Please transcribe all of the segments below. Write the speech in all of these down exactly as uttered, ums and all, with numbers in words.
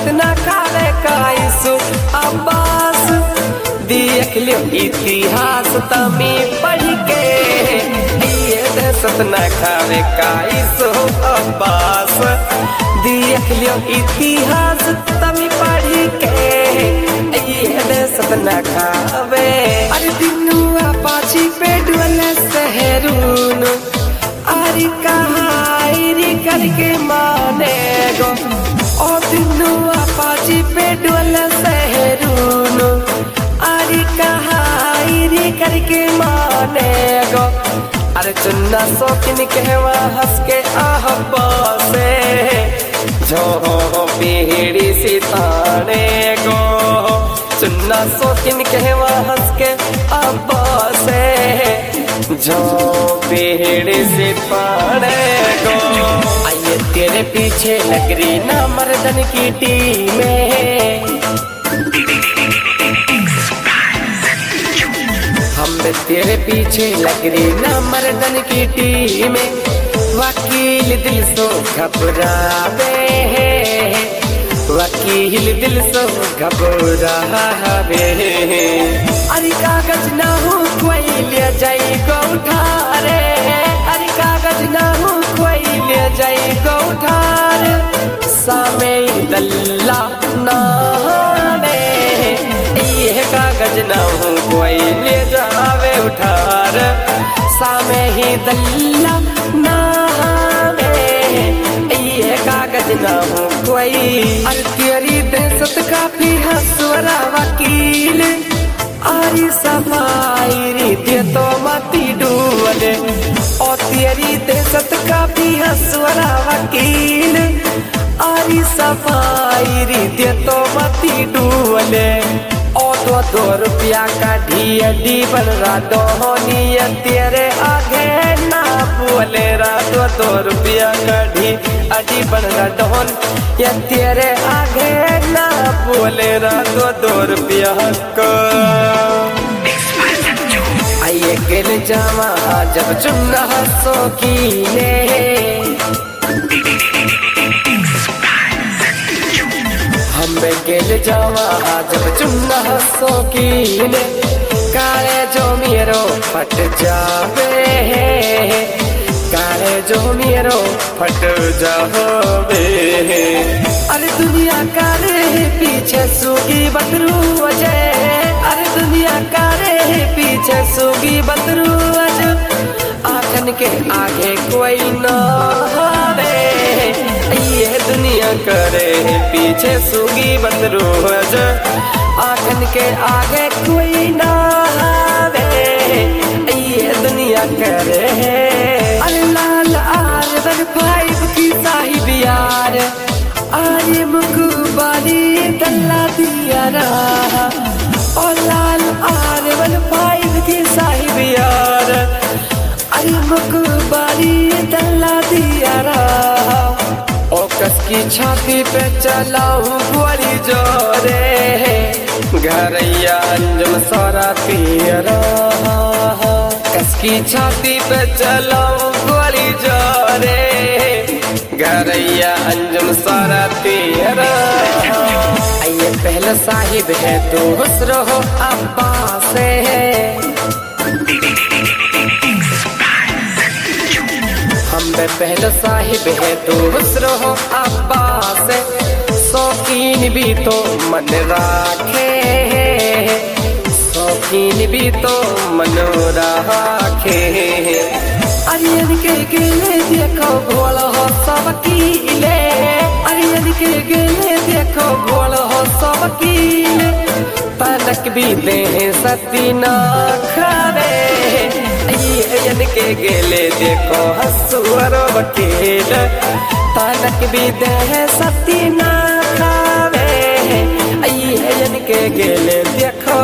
न खावे काइसु अब्बास देख लियो इतिहास तमी पढ़ के ये दहशत न खावे काइसु अब्बास देख लियो इतिहास तमी पढ़ के ये दहशत न खावे। अरे दिनुआ पाची पे डुअले सहरून अरे कहाई करके माने गो ओ दिनुआ पाची पे डुअले सहरून अरे कहाई करके माने गो। अरे चुन्ना शौकीन कहवा हंस के आहबा से जो पीढ़ी सिताने गो चुन्ना शौकीन कहवा हंस के अब्बा से जो पीढ़ी सिताने गो। आइए तेरे पीछे लग रही ना मर्दन की टीम हम तेरे पीछे लग रही ना मर्दन की टीम वकील दिल सो घबरावे वकील दिल सो घबरावे। अरे कागज ना हो कोई ले जाई गो उठारे अरे कागज ना हो कोई ले जाई गो उठारे सामे दल्ला ना ये कागज ना हो कोई ले जावे उठार सामे ही दल्ला ना ये कागज ना हो कोई। अरे तेरी दहशत काफी हंसवरा वकील आरी सफाई रीते तो मती डूले और तेरी दहशत काफी हंसवरा वकील आरी सफाई रीते तो मती डूले ओ दो दो रुपया का ढिया डी बन रहा दोहनिया तेरे आगे ना बोले रा दो दो रुपया का ढी अडी बन रहा दोहन या तेरे आगे ना बोले रा दो दो रुपया का। आइए गिल जावा जब चुन्ना हंसो की ने हम गेल जावा जब चुन्ना हंसो की ने काले जो मेरो फट जावे काले जो मेरो फट जावे। अरे दुनिया काले पीछे सूगी बतरू अजय अरे दुनिया काले पीछे सूगी बतरू अजय आखन के आगे कोई न ये दुनिया करे पीछे सूगी बतरू आखन के आगे कोई ना ये दुनिया करे। अरे लाल आर वन फाइव की साहिब यार आर्य मुकुबाली दल्ला दिया रहा और लाल आर वन फाइव की साहिब यार अरे मुकुबाली दल्ला दिया रहा ओ कसकी छाती पे चलाऊं गोली जोरे घरैया अंजुम सारा तेरा कसकी छाती पे चलाऊं गोली जोरे घरैया अंजुम सारा तेरा। आइए पहले साहिब है दूसरो हो अब्बा से हम पहले साहिब है दूसरो हो अब्बा से शौकीन भी तो मन राखे शौकीन भी तो मन राखे। अरियन के गेले देखो गोल हो सब कीले अरियन के गेले देखो गोल हो सब कीले पलक भी दे सती ना खावे अयन के गेले देखो हसुअर वकील पलक भी दे सती ना खावे अयन के गेले देखो।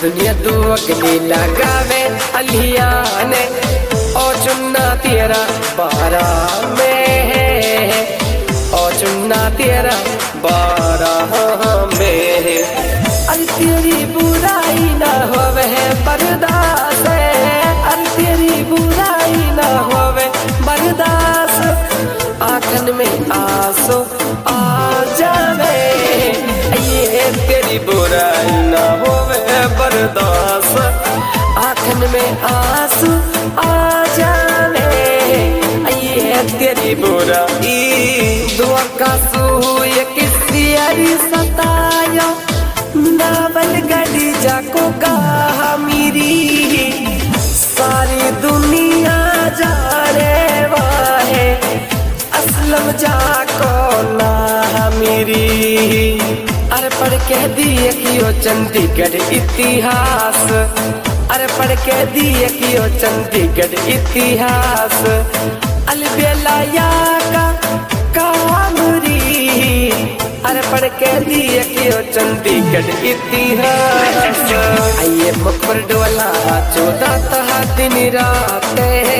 दुनिया तू अग्नि लगावे अलिया ने ओ चुन्ना तेरा बारह में है, ओ चुन्ना तेरा बारह में है। अरे तेरी बुराई ना होवे बर्दाश्त, अरे तेरी बुराई ना होवे बर्दाश्त। आँखन में आंसू आ जावे, ये तेरी बुराई ना होवे बर्दाश्त। आँखन में आंसू आ जावे, ये तेरी बुराई। दुआ का सूय किसी अरी सताया, नावल गड़ी जाको कहा मेरी, सारी दुनिया जाने वाहे असलम जाको ना मेरी। अरे पढ़ के दिए कियो चंडीगढ़ इतिहास, अरे पढ़ के दिए कियो चंडीगढ़ इतिहास। अलबेला या का कामरी, अरे पढ़ के दिए कियो चंडीगढ़ इतिहास। आइए मुख पर डोला चौदह तहा दिन रात,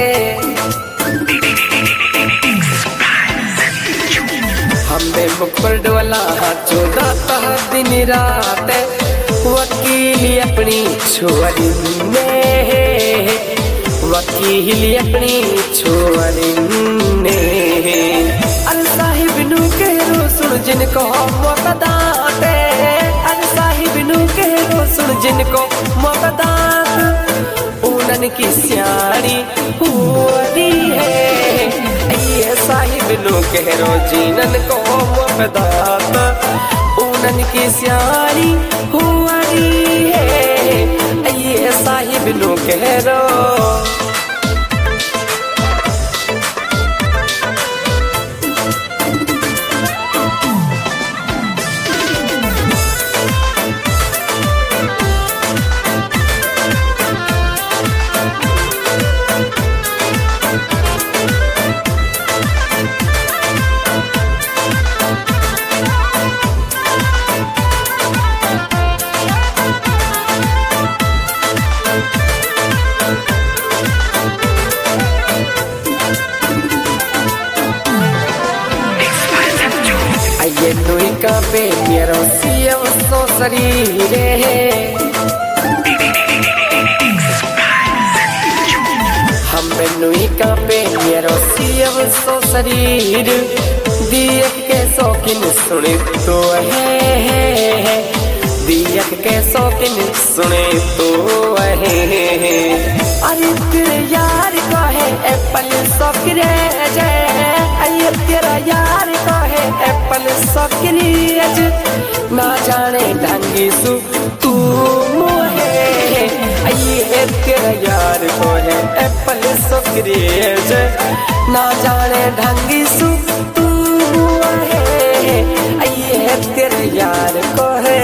हमें मुख पर डोला चौदह तहा दिन रात। वकील अपनी छोरी ने, वकील अपनी छोरी ने। अल साहिब नु कहो सुन जिनको मोकदाते, अल साहिब नु कहो सुन जिनको मोकदात। ऊनन की स्याणी हुई है, ये साहिब नु कहो जिनन को मोकदात। ऊनन की स्याणी हुई है, ये साहिब नु कहो। ये नुई का पे मेरो सियम सो शरीरे, हमें नुई का पे मेरो सियम सो शरीर। दिए के शौकीन सुने तो है, दिए के शौकीन सुने तो है। अरे तेरे यार का है एप्पल सॉकेज, अरे तेरा यार का है एप्पल सॉकेज। ना जाने ढंगी सु तू मोहे, ये तेरा यार को है एप्पल सॉकेज। ना जाने ढंगी सु तू मोहे, ये तेरा यार को है।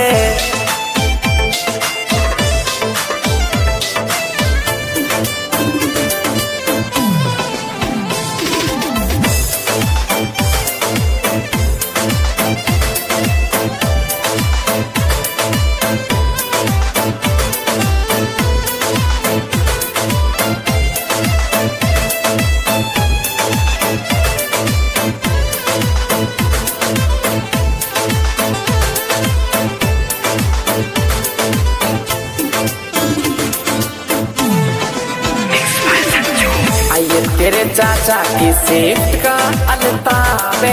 तेरे चाचा की सेठ का अलताबे,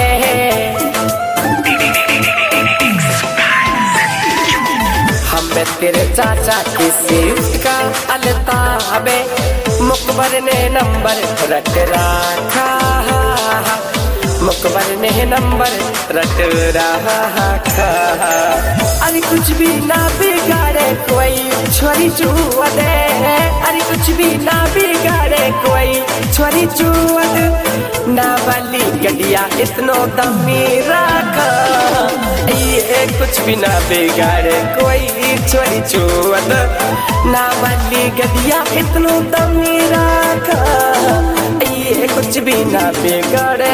हमें तेरे चाचा की सेठ का अलताबे। मुकबर ने नंबर रट रखा, मुकबर ने नंबर रट रखा। अरे कुछ भी ना बिगाड़े कोई छोरी चुआ दे, अरे कुछ भी ना बिगाड़े कोई छोरी चुअत। ना वाली गडिया इतनो दमी रखा, ये कुछ भी ना बिगाड़े कोई छोरी चुअत। ना वाली गडिया इतनो दमी रखा, ये कुछ भी ना बिगाड़े।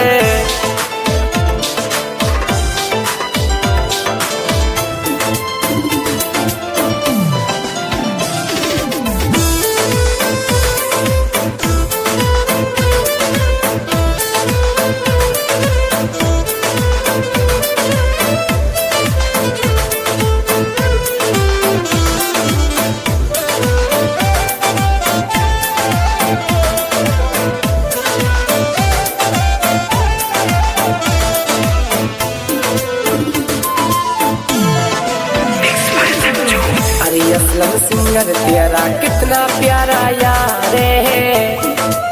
असलम सिंगर तेरा कितना प्यारा यार है।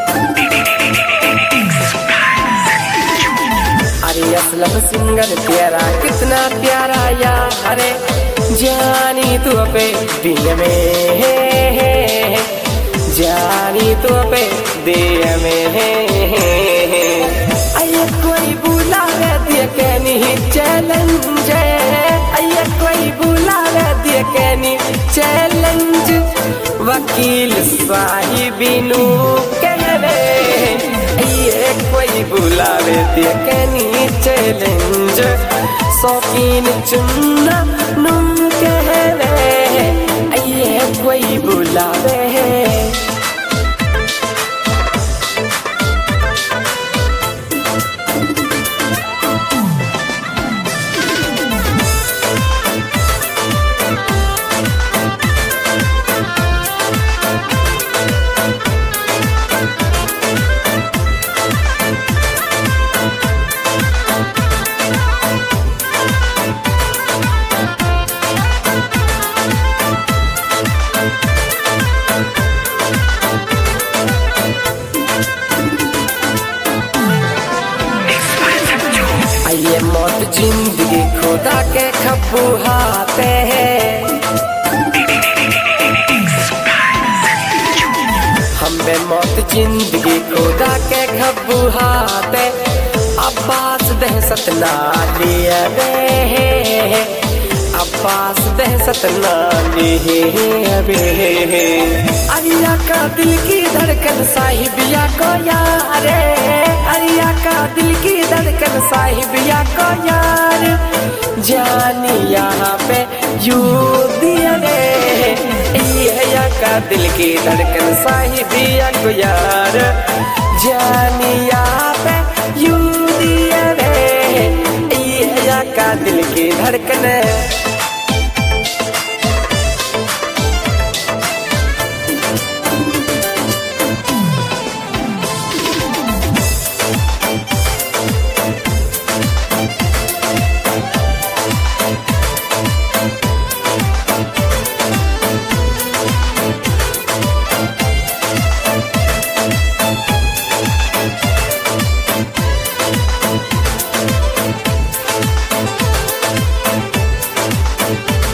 अरे असलम सिंगर तेरा कितना प्यारा यार है। जानी तू पे दिल में है, जानी तू पे दिल में है। अये कोई बुलावे दिए के नहीं चैलेंज, अये कोई बुलावे दिए के नहीं चैलेंज। वकील साहिबिनू कहवे ये कोई बुलावे दिए के नहीं चैलेंज। शौकीन चुन्ना नुम कहवे ये कोई बुलावे है। ये मौत जिंदगी खुदा के खब्बू हाथे हैं। हमें मौत जिंदगी खुदा के खब्बू हाथे। अब्बास दहशत ना लिया बे, अब्बास दहशत ना लिया बे। अरिया का दिल की धड़कन साहिबिया को यार, अरिया का दिल की धड़कन साहिबिया को यार। जानी यहाँ पे यू दिया रे, अरिया का दिल की धड़कन साहिबिया को यार। जानी यहाँ पे यू दिया रे, अरिया का दिल की धड़कन।